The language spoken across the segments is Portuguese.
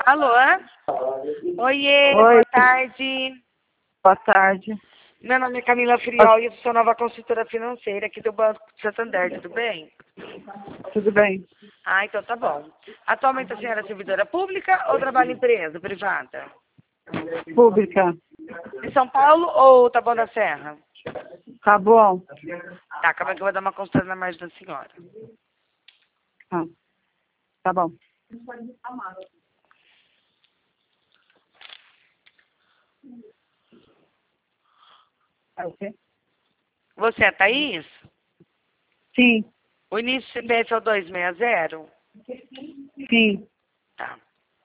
Alô? Oiê, Oi. boa tarde. Boa tarde. Meu nome é Camila Friol e eu sou nova consultora financeira aqui do Banco Santander, tudo bem? Tudo bem? Ah, então tá bom. Atualmente a senhora é servidora pública ou trabalha em empresa privada? Pública. Em São Paulo ou Taboão da Serra? Tá bom? Tá, calma que eu vou dar uma consulta na margem da senhora. Ah, tá bom. É o quê? Você é a Thaís? Sim, O início do CPF é o 260? sim. Tá.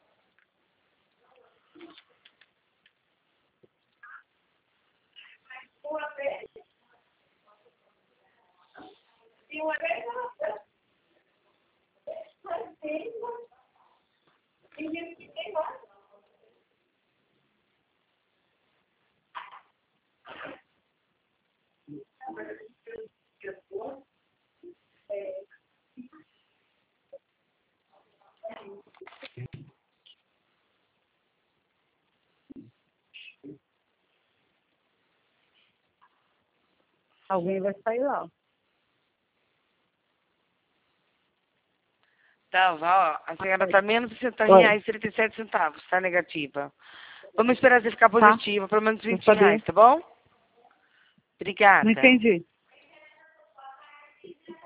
Alguém vai sair lá. Tá, ó, a senhora tá menos Oi. R$60,37, tá negativa. Vamos esperar você ficar Tá. positiva, pelo menos Não R$20, sabia. tá bom? Não Obrigada. entendi.